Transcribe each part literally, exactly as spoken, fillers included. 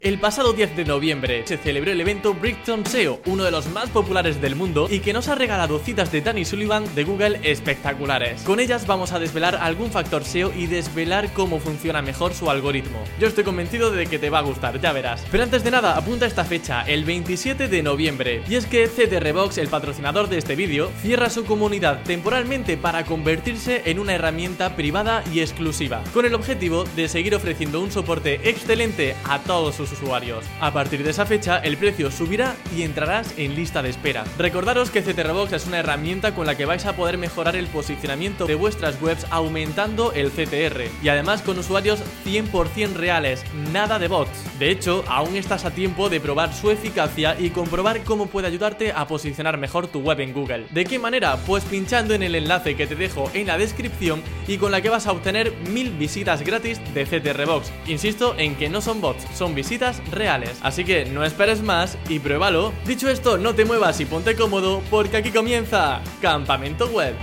El pasado diez de noviembre se celebró el evento Brighton S E O, uno de los más populares del mundo y que nos ha regalado citas de Danny Sullivan de Google espectaculares. Con ellas vamos a desvelar algún factor S E O y desvelar cómo funciona mejor su algoritmo. Yo estoy convencido de que te va a gustar, ya verás. Pero antes de nada, apunta esta fecha, el veintisiete de noviembre. Y es que C T R Box, el patrocinador de este vídeo, cierra su comunidad temporalmente para convertirse en una herramienta privada y exclusiva, con el objetivo de seguir ofreciendo un soporte excelente a todos sus usuarios. A partir de esa fecha, el precio subirá y entrarás en lista de espera. Recordaros que C T R Box es una herramienta con la que vais a poder mejorar el posicionamiento de vuestras webs aumentando el C T R y además con usuarios cien por cien reales, nada de bots. De hecho, aún estás a tiempo de probar su eficacia y comprobar cómo puede ayudarte a posicionar mejor tu web en Google. ¿De qué manera? Pues pinchando en el enlace que te dejo en la descripción y con la que vas a obtener mil visitas gratis de C T R Box. Insisto en que no son bots, son visitas reales. Así que no esperes más y pruébalo. Dicho esto, no te muevas y ponte cómodo porque aquí comienza Campamento Web.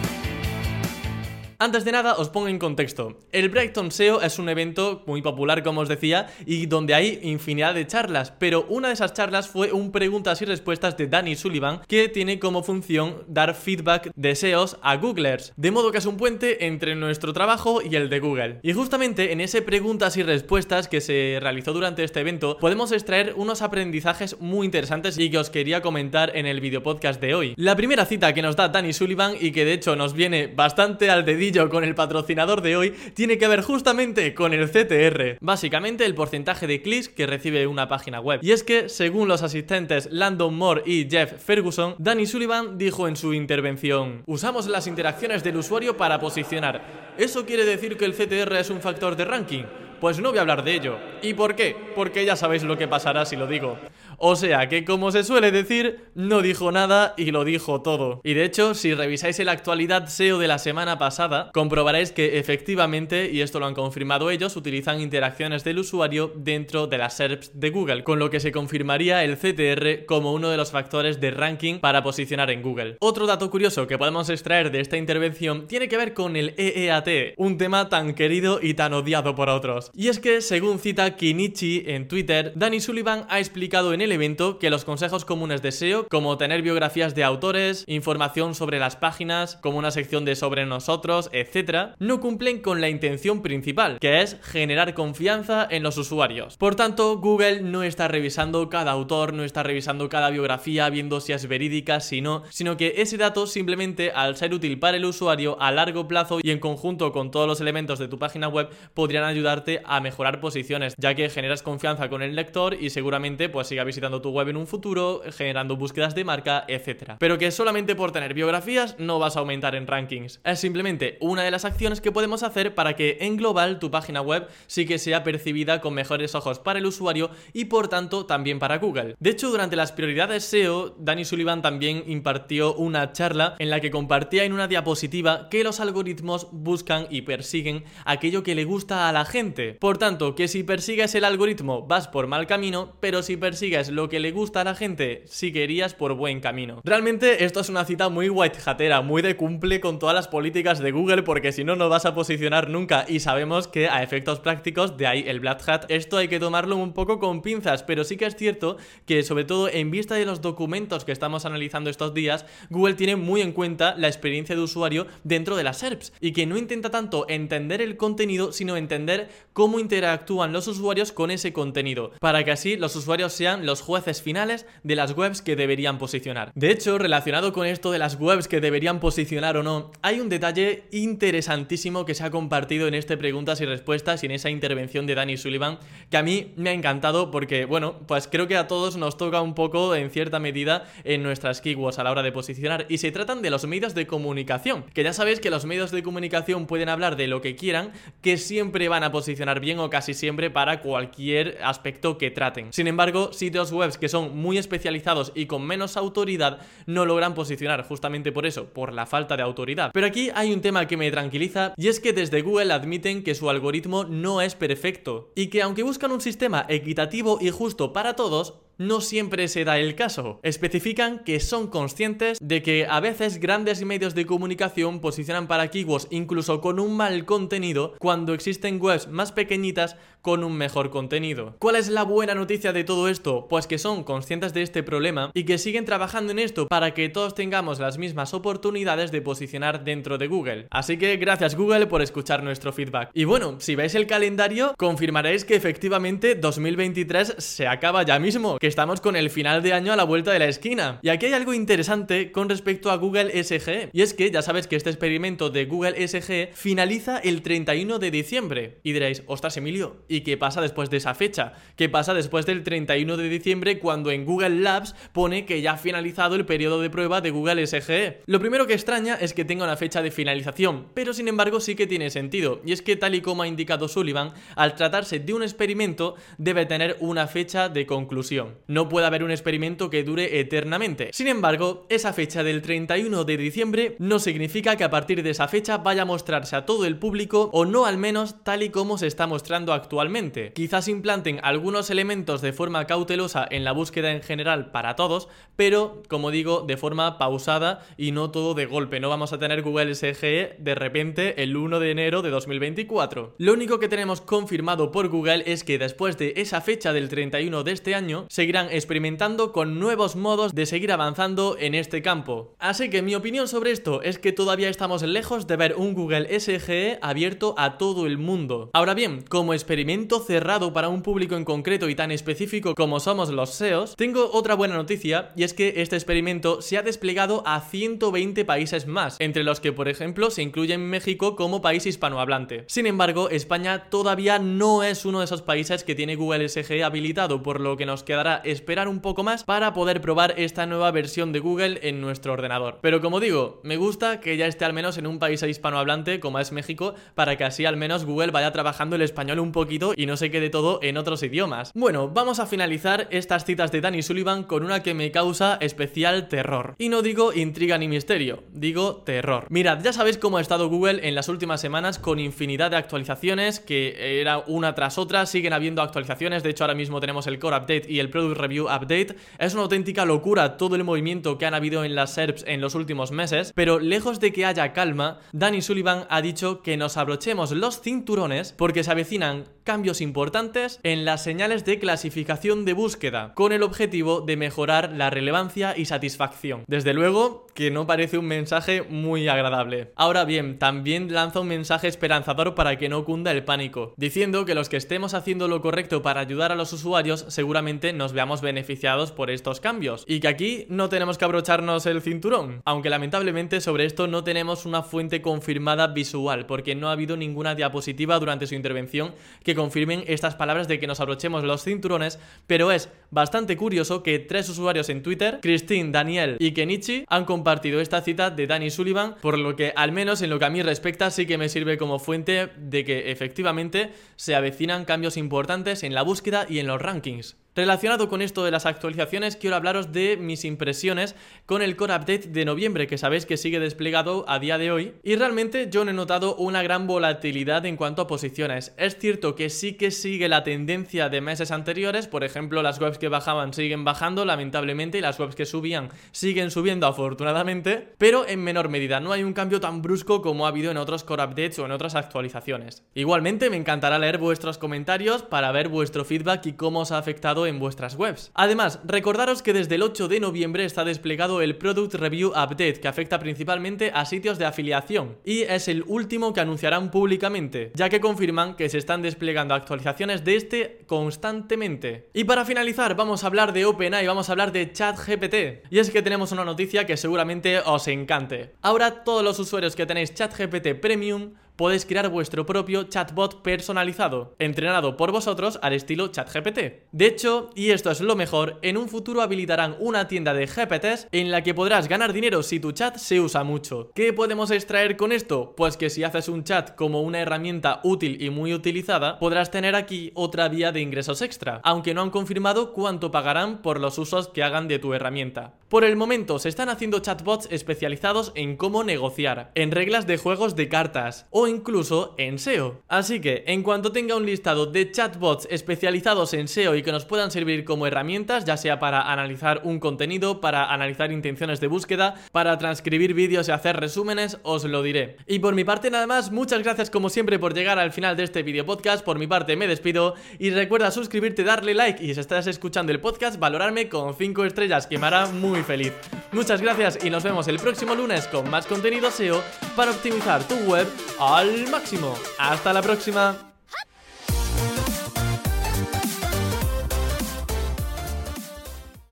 Antes de nada, os pongo en contexto. El Brighton S E O es un evento muy popular, como os decía, y donde hay infinidad de charlas, pero una de esas charlas fue un preguntas y respuestas de Danny Sullivan, que tiene como función dar feedback de S E Os a Googlers, de modo que es un puente entre nuestro trabajo y el de Google. Y justamente en ese preguntas y respuestas que se realizó durante este evento, podemos extraer unos aprendizajes muy interesantes y que os quería comentar en el video podcast de hoy. La primera cita que nos da Danny Sullivan, y que de hecho nos viene bastante al dedillo con el patrocinador de hoy, tiene que ver justamente con el C T R, básicamente el porcentaje de clics que recibe una página web. Y es que, según los asistentes Landon Moore y Jeff Ferguson, Danny Sullivan dijo en su intervención: usamos las interacciones del usuario para posicionar. ¿Eso quiere decir que el C T R es un factor de ranking? Pues no voy a hablar de ello. ¿Y por qué? Porque ya sabéis lo que pasará si lo digo. O sea que, como se suele decir, no dijo nada y lo dijo todo. Y de hecho, si revisáis la actualidad S E O de la semana pasada, comprobaréis que efectivamente, y esto lo han confirmado ellos, utilizan interacciones del usuario dentro de las S E R Ps de Google, con lo que se confirmaría el C T R como uno de los factores de ranking para posicionar en Google. Otro dato curioso que podemos extraer de esta intervención tiene que ver con el E E A T, un tema tan querido y tan odiado por otros. Y es que, según cita Kinichi en Twitter, Danny Sullivan ha explicado en el evento que los consejos comunes de S E O, como tener biografías de autores, información sobre las páginas, como una sección de sobre nosotros, etcétera, no cumplen con la intención principal, que es generar confianza en los usuarios. Por tanto, Google no está revisando cada autor, no está revisando cada biografía, viendo si es verídica, si no, sino que ese dato simplemente, al ser útil para el usuario a largo plazo y en conjunto con todos los elementos de tu página web, podrían ayudarte a mejorar posiciones, ya que generas confianza con el lector y seguramente pues siga visitando tu web en un futuro, generando búsquedas de marca, etcétera. Pero que solamente por tener biografías no vas a aumentar en rankings. Es simplemente una de las acciones que podemos hacer para que en global tu página web sí que sea percibida con mejores ojos para el usuario y por tanto también para Google. De hecho, durante las prioridades S E O, Danny Sullivan también impartió una charla en la que compartía en una diapositiva que los algoritmos buscan y persiguen aquello que le gusta a la gente. Por tanto, que si persigues el algoritmo vas por mal camino, pero si persigues lo que le gusta a la gente sí que irías por buen camino. Realmente esto es una cita muy white hatera, muy de cumple con todas las políticas de Google, porque si no, no vas a posicionar nunca, y sabemos que a efectos prácticos, de ahí el Black Hat, esto hay que tomarlo un poco con pinzas, pero sí que es cierto que, sobre todo en vista de los documentos que estamos analizando estos días, Google tiene muy en cuenta la experiencia de usuario dentro de las S E R Ps y que no intenta tanto entender el contenido, sino entender cómo interactúan los usuarios con ese contenido, para que así los usuarios sean los jueces finales de las webs que deberían posicionar. De hecho, relacionado con esto de las webs que deberían posicionar o no, hay un detalle interesantísimo que se ha compartido en este preguntas y respuestas y en esa intervención de Danny Sullivan, que a mí me ha encantado porque, bueno, pues creo que a todos nos toca un poco, en cierta medida, en nuestras keywords a la hora de posicionar, y se tratan de los medios de comunicación, que ya sabéis que los medios de comunicación pueden hablar de lo que quieran, que siempre van a posicionar bien o casi siempre para cualquier aspecto que traten. Sin embargo, sitios webs que son muy especializados y con menos autoridad no logran posicionar, justamente por eso, por la falta de autoridad. Pero aquí hay un tema que me tranquiliza, y es que desde Google admiten que su algoritmo no es perfecto y que aunque buscan un sistema equitativo y justo para todos, no siempre se da el caso. Especifican que son conscientes de que a veces grandes medios de comunicación posicionan para keywords incluso con un mal contenido cuando existen webs más pequeñitas con un mejor contenido. ¿Cuál es la buena noticia de todo esto? Pues que son conscientes de este problema y que siguen trabajando en esto para que todos tengamos las mismas oportunidades de posicionar dentro de Google. Así que gracias Google por escuchar nuestro feedback. Y bueno, si veis el calendario, confirmaréis que efectivamente dos mil veintitrés se acaba ya mismo, que estamos con el final de año a la vuelta de la esquina. Y aquí hay algo interesante con respecto a Google S G E, y es que ya sabes que este experimento de Google S G E finaliza el treinta y uno de diciembre. Y diréis, ostras Emilio, ¿y qué pasa después de esa fecha? ¿Qué pasa después del treinta y uno de diciembre cuando en Google Labs pone que ya ha finalizado el periodo de prueba de Google S G E? Lo primero que extraña es que tenga una fecha de finalización, pero sin embargo sí que tiene sentido, y es que tal y como ha indicado Sullivan, al tratarse de un experimento debe tener una fecha de conclusión. No puede haber un experimento que dure eternamente. Sin embargo, esa fecha del treinta y uno de diciembre no significa que a partir de esa fecha vaya a mostrarse a todo el público, o no al menos tal y como se está mostrando actualmente. Quizás implanten algunos elementos de forma cautelosa en la búsqueda en general para todos, pero como digo, de forma pausada y no todo de golpe. No vamos a tener Google S G E de repente el uno de enero de dos mil veinticuatro. Lo único que tenemos confirmado por Google es que después de esa fecha del treinta y uno de este año seguirán experimentando con nuevos modos de seguir avanzando en este campo. Así que mi opinión sobre esto es que todavía estamos lejos de ver un Google S G E abierto a todo el mundo. Ahora bien, como experimento cerrado para un público en concreto y tan específico como somos los S E Os, tengo otra buena noticia, y es que este experimento se ha desplegado a ciento veinte países más, entre los que por ejemplo se incluye México como país hispanohablante. Sin embargo, España todavía no es uno de esos países que tiene Google S G E habilitado, por lo que nos quedará esperar un poco más para poder probar esta nueva versión de Google en nuestro ordenador. Pero como digo, me gusta que ya esté al menos en un país hispanohablante como es México, para que así al menos Google vaya trabajando el español un poquito y no se quede todo en otros idiomas. Bueno, vamos a finalizar estas citas de Danny Sullivan con una que me causa especial terror. Y no digo intriga ni misterio, digo terror. Mirad, ya sabéis cómo ha estado Google en las últimas semanas con infinidad de actualizaciones, que era una tras otra, siguen habiendo actualizaciones. De hecho, ahora mismo tenemos el Core Update y el Product Review Update. Es una auténtica locura todo el movimiento que han habido en las S E R Ps en los últimos meses, pero lejos de que haya calma, Danny Sullivan ha dicho que nos abrochemos los cinturones porque se avecinan cambios importantes en las señales de clasificación de búsqueda, con el objetivo de mejorar la relevancia y satisfacción. Desde luego que no parece un mensaje muy agradable. Ahora bien, también lanza un mensaje esperanzador para que no cunda el pánico, diciendo que los que estemos haciendo lo correcto para ayudar a los usuarios seguramente nos veamos beneficiados por estos cambios, y que aquí no tenemos que abrocharnos el cinturón, aunque lamentablemente sobre esto no tenemos una fuente confirmada visual, porque no ha habido ninguna diapositiva durante su intervención que confirmen estas palabras de que nos abrochemos los cinturones, pero es bastante curioso que tres usuarios en Twitter, Christine, Daniel y Kenichi, han compartido esta cita de Danny Sullivan, por lo que al menos en lo que a mí respecta sí que me sirve como fuente de que efectivamente se avecinan cambios importantes en la búsqueda y en los rankings. Relacionado con esto de las actualizaciones, quiero hablaros de mis impresiones con el Core Update de noviembre, que sabéis que sigue desplegado a día de hoy, y realmente yo no he notado una gran volatilidad en cuanto a posiciones. Es cierto que sí que sigue la tendencia de meses anteriores, por ejemplo, las webs que bajaban siguen bajando lamentablemente y las webs que subían siguen subiendo afortunadamente, pero en menor medida. No hay un cambio tan brusco como ha habido en otros Core Updates o en otras actualizaciones. Igualmente me encantará leer vuestros comentarios para ver vuestro feedback y cómo os ha afectado en vuestras webs. Además, recordaros que desde el ocho de noviembre está desplegado el Product Review Update, que afecta principalmente a sitios de afiliación, y es el último que anunciarán públicamente, ya que confirman que se están desplegando actualizaciones de este constantemente. Y para finalizar, vamos a hablar de OpenAI, vamos a hablar de ChatGPT, y es que tenemos una noticia que seguramente os encante. Ahora todos los usuarios que tenéis ChatGPT Premium podéis crear vuestro propio chatbot personalizado, entrenado por vosotros al estilo ChatGPT. De hecho, y esto es lo mejor, en un futuro habilitarán una tienda de G P Ts en la que podrás ganar dinero si tu chat se usa mucho. ¿Qué podemos extraer con esto? Pues que si haces un chat como una herramienta útil y muy utilizada, podrás tener aquí otra vía de ingresos extra, aunque no han confirmado cuánto pagarán por los usos que hagan de tu herramienta. Por el momento se están haciendo chatbots especializados en cómo negociar, en reglas de juegos de cartas o incluso en S E O. Así que en cuanto tenga un listado de chatbots especializados en S E O y que nos puedan servir como herramientas, ya sea para analizar un contenido, para analizar intenciones de búsqueda, para transcribir vídeos y hacer resúmenes, os lo diré. Y por mi parte nada más, muchas gracias como siempre por llegar al final de este video podcast. Por mi parte me despido y recuerda suscribirte, darle like y si estás escuchando el podcast, valorarme con cinco estrellas, que me hará muy feliz. Muchas gracias y nos vemos el próximo lunes con más contenido S E O para optimizar tu web al máximo. ¡Hasta la próxima!